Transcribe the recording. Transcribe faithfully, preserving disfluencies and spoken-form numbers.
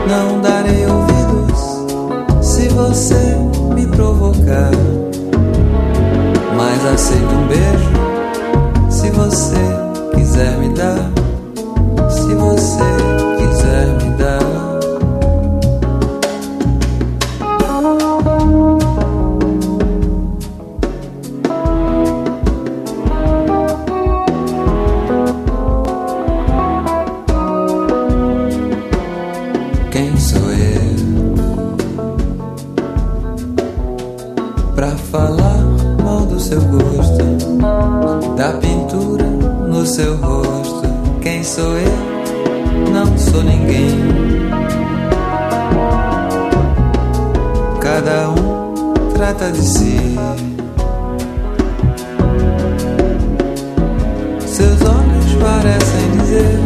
Não darei ouvidos se você me provocar, mas aceito um beijo se você quiser me dar, se você quiser me dar. Quem sou eu pra falar mal do seu gosto, da pintura no seu rosto? Quem sou eu? Não sou ninguém. Cada um trata de si. Seus olhos parecem dizer